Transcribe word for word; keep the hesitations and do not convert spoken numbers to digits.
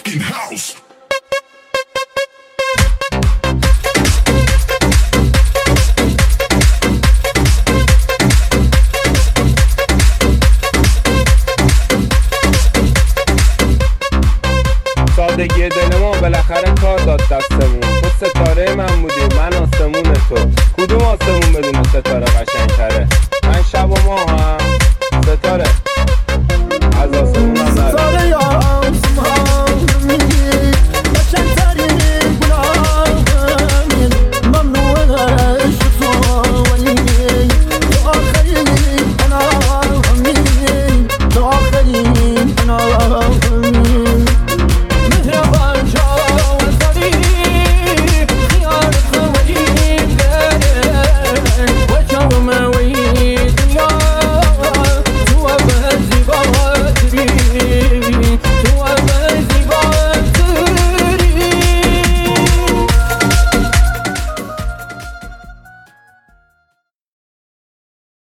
fucking house. سادگی دل ما بالاخره کار داد دستمون. تو ستاره من بودی، من آسمون تو. کدوم آسمون بدون ستاره قشنگ تره؟ من شب و ماه هم ستاره.